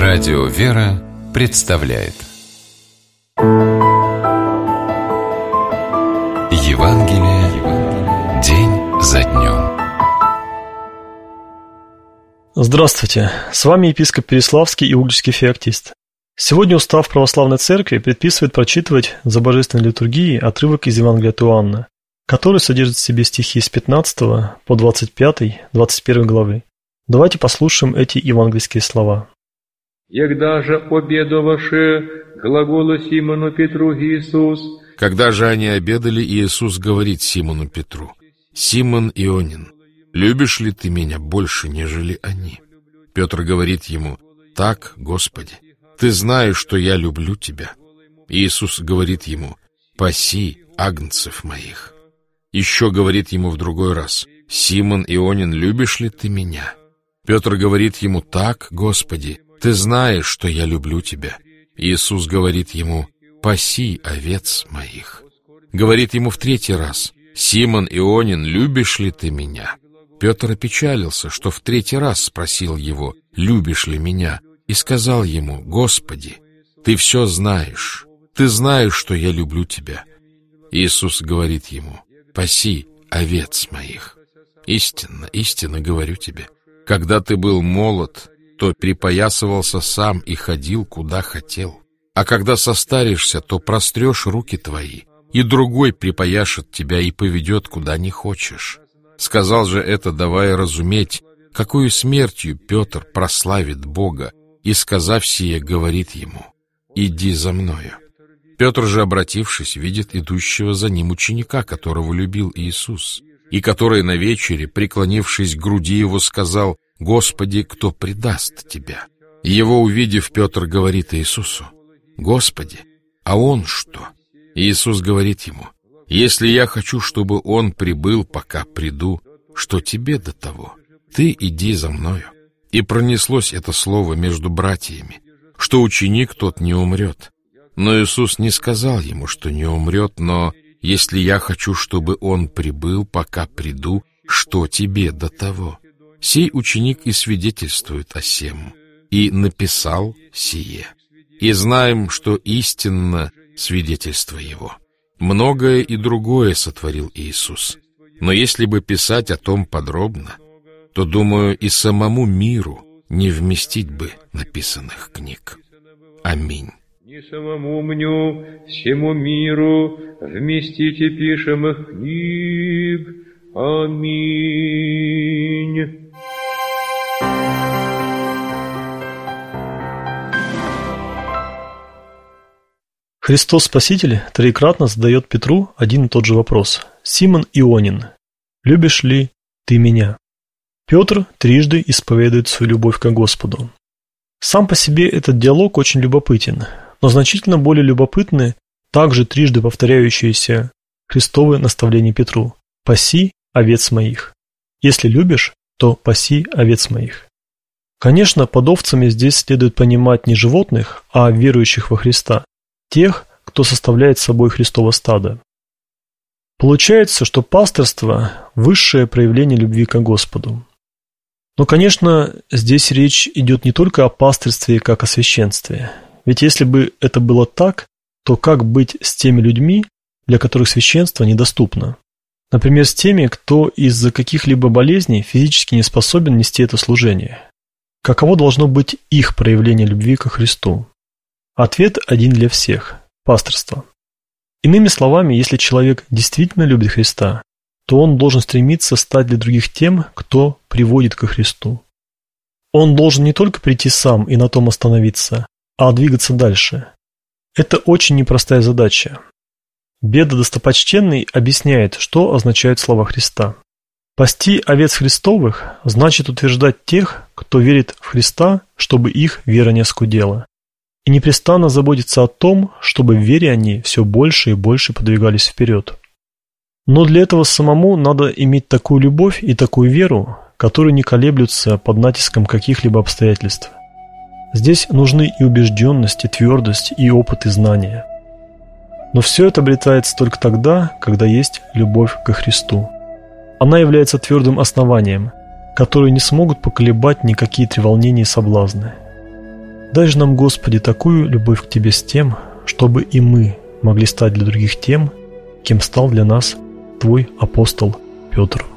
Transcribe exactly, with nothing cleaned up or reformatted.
Радио «Вера» представляет Евангелие день за днем. Здравствуйте, с вами епископ Переславский и Угличский феоктист. Сегодня устав православной церкви предписывает прочитывать за божественной литургией отрывок из Евангелия от Иоанна, который содержит в себе стихи с пятнадцатой по двадцать пятой — двадцать первой главы. Давайте послушаем эти евангельские слова. «Егда же обедовавши, глагола Симону Петру Иисус». Когда же они обедали, Иисус говорит Симону Петру: «Симон Ионин, любишь ли ты меня больше, нежели они?» Петр говорит ему: «Так, Господи, ты знаешь, что я люблю тебя». Иисус говорит ему: «Паси агнцев моих». Еще говорит ему в другой раз: «Симон Ионин, любишь ли ты меня?» Петр говорит ему: «Так, Господи, ты знаешь, что я люблю тебя». Иисус говорит ему: «Паси овец моих». Говорит ему в третий раз: «Симон Ионин, любишь ли ты меня?» Петр опечалился, что в третий раз спросил его: «Любишь ли меня?» И сказал ему: «Господи, ты все знаешь, ты знаешь, что я люблю тебя». Иисус говорит ему: «Паси овец моих». Истинно, истинно говорю тебе, когда ты был молод, то припоясывался сам и ходил, куда хотел. А когда состаришься, то прострешь руки твои, и другой припояшет тебя и поведет, куда не хочешь. Сказал же это, давая разуметь, какую смертью Петр прославит Бога, и, сказав сие, говорит ему: «Иди за мною». Петр же, обратившись, видит идущего за ним ученика, которого любил Иисус, и который на вечере, преклонившись к груди его, сказал: «Господи, кто предаст тебя?» Его увидев, Петр говорит Иисусу: «Господи, а он что?» Иисус говорит ему: «Если я хочу, чтобы он прибыл, пока приду, что тебе до того? Ты иди за мною». И пронеслось это слово между братьями, что ученик тот не умрет. Но Иисус не сказал ему, что не умрет, но: «Если я хочу, чтобы он прибыл, пока приду, что тебе до того?» Сей ученик и свидетельствует о сем, и написал сие. И знаем, что истинно свидетельство его. Многое и другое сотворил Иисус. Но если бы писать о том подробно, то, думаю, и самому миру не вместить бы написанных книг. Аминь. Не самому мню, всему миру вместите пишемых книг. Аминь. Христос Спаситель троекратно задает Петру один и тот же вопрос: «Симон Ионин, любишь ли ты меня?» Петр трижды исповедует свою любовь к Господу. Сам по себе этот диалог очень любопытен, но значительно более любопытны также трижды повторяющиеся Христовы наставления Петру: «Паси овец моих». Если любишь, то паси овец моих. Конечно, под овцами здесь следует понимать не животных, а верующих во Христа, тех, кто составляет собой Христово стадо. Получается, что пастырство – высшее проявление любви к Господу. Но, конечно, здесь речь идет не только о пастырстве как о священстве. Ведь если бы это было так, то как быть с теми людьми, для которых священство недоступно? Например, с теми, кто из-за каких-либо болезней физически не способен нести это служение. Каково должно быть их проявление любви ко Христу? Ответ один для всех – пастырство. Иными словами, если человек действительно любит Христа, то он должен стремиться стать для других тем, кто приводит ко Христу. Он должен не только прийти сам и на том остановиться, а двигаться дальше. Это очень непростая задача. Беда Достопочтенный объясняет, что означают слова Христа. «Пасти овец Христовых» значит утверждать тех, кто верит в Христа, чтобы их вера не оскудела, и непрестанно заботиться о том, чтобы в вере они все больше и больше подвигались вперед. Но для этого самому надо иметь такую любовь и такую веру, которые не колеблются под натиском каких-либо обстоятельств. Здесь нужны и убежденность, и твердость, и опыт, и знания. Но все это обретается только тогда, когда есть любовь ко Христу. Она является твердым основанием, которое не смогут поколебать никакие треволнения и соблазны. Дай же нам, Господи, такую любовь к Тебе с тем, чтобы и мы могли стать для других тем, кем стал для нас Твой апостол Петр.